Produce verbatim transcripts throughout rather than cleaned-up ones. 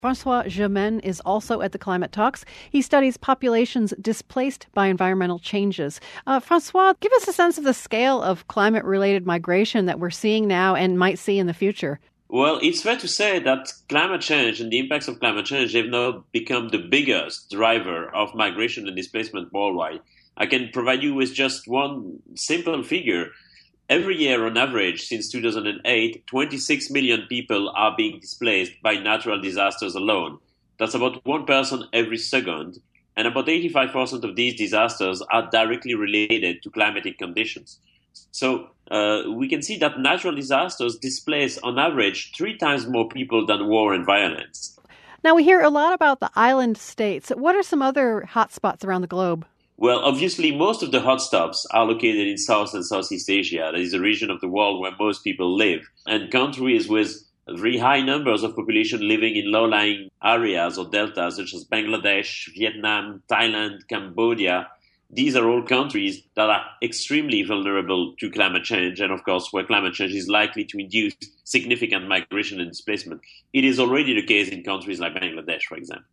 Francois Gemenne is also at the Climate Talks. He studies populations displaced by environmental changes. Uh, Francois, give us a sense of the scale of climate-related migration that we're seeing now and might see in the future. Well, it's fair to say that climate change and the impacts of climate change have now become the biggest driver of migration and displacement worldwide. I can provide you with just one simple figure. Every year, on average, since two thousand eight, twenty-six million people are being displaced by natural disasters alone. That's about one person every second, and about eighty-five percent of these disasters are directly related to climatic conditions. So uh, we can see that natural disasters displace, on average, three times more people than war and violence. Now, we hear a lot about the island states. What are some other hotspots around the globe? Well, obviously, most of the hotspots are located in South and Southeast Asia. That is the region of the world where most people live. And countries with very high numbers of population living in low-lying areas or deltas, such as Bangladesh, Vietnam, Thailand, Cambodia, these are all countries that are extremely vulnerable to climate change, and of course, where climate change is likely to induce significant migration and displacement. It is already the case in countries like Bangladesh, for example.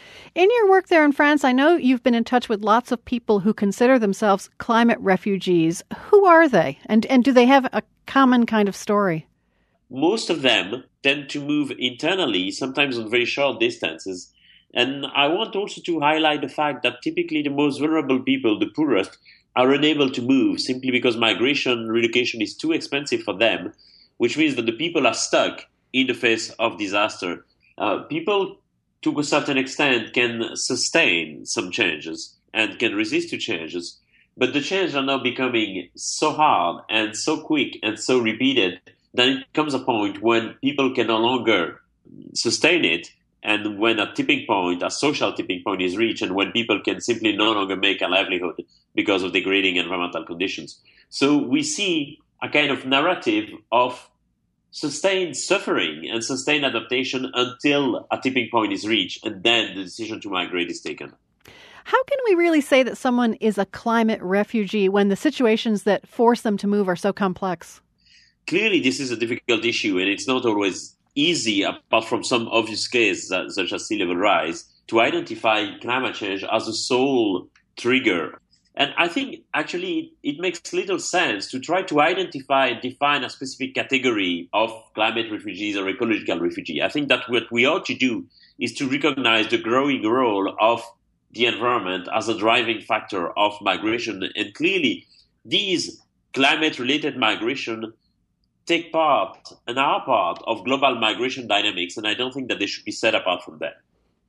In your work there in France, I know you've been in touch with lots of people who consider themselves climate refugees. Who are they? And, and do they have a common kind of story? Most of them tend to move internally, sometimes on very short distances. And I want also to highlight the fact that typically the most vulnerable people, the poorest, are unable to move simply because migration, relocation is too expensive for them, which means that the people are stuck in the face of disaster. Uh, people, to a certain extent, can sustain some changes and can resist to changes, but the changes are now becoming so hard and so quick and so repeated that it comes a point when people can no longer sustain it, and when a tipping point, a social tipping point is reached, and when people can simply no longer make a livelihood because of degrading environmental conditions. So we see a kind of narrative of sustained suffering and sustained adaptation until a tipping point is reached, and then the decision to migrate is taken. How can we really say that someone is a climate refugee when the situations that force them to move are so complex? Clearly, this is a difficult issue, and it's not always easy, apart from some obvious cases uh, such as sea level rise, to identify climate change as a sole trigger. And I think actually it makes little sense to try to identify and define a specific category of climate refugees or ecological refugee. I think that what we ought to do is to recognize the growing role of the environment as a driving factor of migration. And clearly, these climate-related migration take part and are part of global migration dynamics, and I don't think that they should be set apart from that.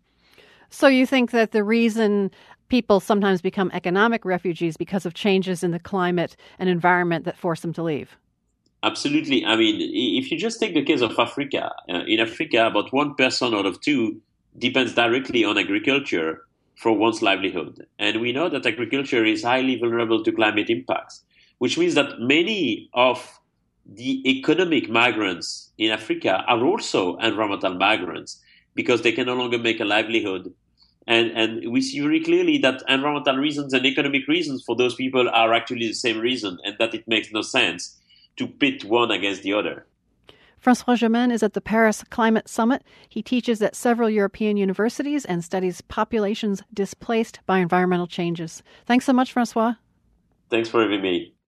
So you think that the reason people sometimes become economic refugees because of changes in the climate and environment that force them to leave? Absolutely. I mean, if you just take the case of Africa, uh, in Africa, about one person out of two depends directly on agriculture for one's livelihood. And we know that agriculture is highly vulnerable to climate impacts, which means that many of the economic migrants in Africa are also environmental migrants because they can no longer make a livelihood. And, and we see very clearly that environmental reasons and economic reasons for those people are actually the same reason, and that it makes no sense to pit one against the other. Francois Gemenne is at the Paris Climate Summit. He teaches at several European universities and studies populations displaced by environmental changes. Thanks so much, Francois. Thanks for having me.